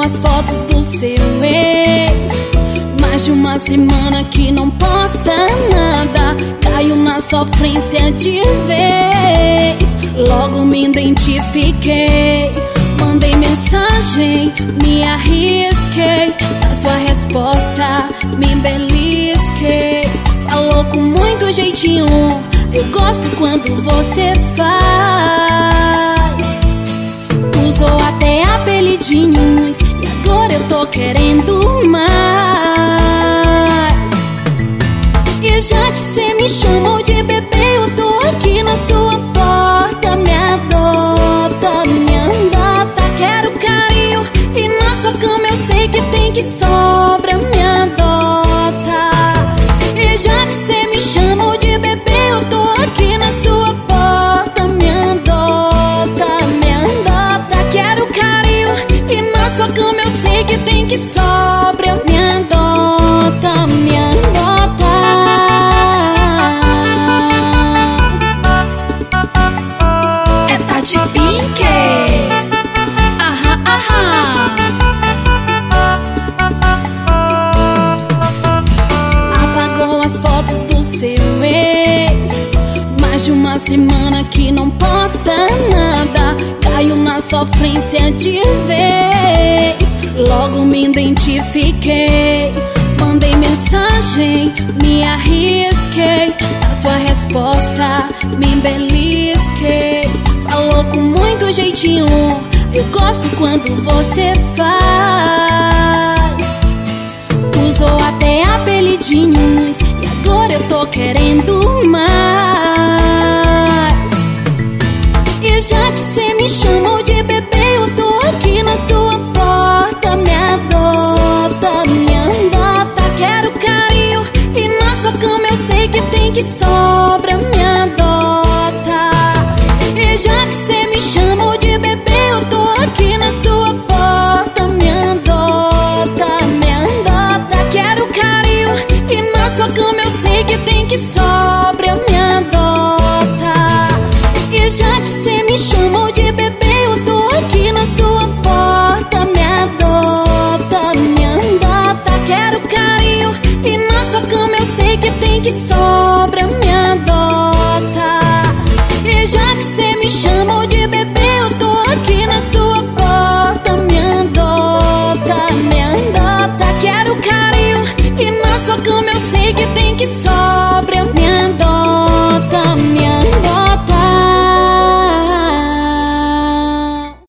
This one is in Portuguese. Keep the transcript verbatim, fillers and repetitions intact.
as fotos do seu ex. Mais de uma semana que não posta nada, caiu na sofrência de vez. Logo me identifiquei, mandei mensagem, me arrisquei. Na sua resposta me belisquei. Falou com muito jeitinho, eu gosto quando você faz. Usou até apelidinhos e agora eu tô querendo mais. E já que cê me chamou de bebê, eu tô aqui na sua porta. Me adota, me andota, quero carinho. E na sua cama eu sei que tem que sobra. Me adota. E já que cê me chamou de bebê, eu tô aqui na sua porta. Me adota, me andota, quero carinho. E na sua cama eu sei que tem que sobra. Me adota, me adota. É Tati Pink. Ahá, ahá. Apagou as fotos do seu ex. Mais de uma semana que não posta nada, caiu na sofrência de vez. Logo me identifiquei, mandei mensagem, me arrisquei. Na sua resposta me belisquei. Falou com muito jeitinho, eu gosto quando você faz. Usou até apelidinhos e agora eu tô querendo mais. E já que cê me chamou de bebê, eu tô aqui na sua porta. Me adota, me andota, quero carinho. E na sua cama eu sei que tem que sobra. Me adota. E já que cê me chamou de bebê, eu tô aqui na sua porta. Me adota, me andota, quero carinho. E na sua cama eu sei que tem que sobra. Me adota. E já que cê me chamou de bebê, eu tô aqui na sua porta. Me adota, me andota, quero carinho. E na sua cama eu sei que tem que sobra. Me adota. E já que cê me chamou de bebê, eu tô aqui na sua porta. Me adota, me andota, quero carinho. E na sua cama eu sei que tem que sobra.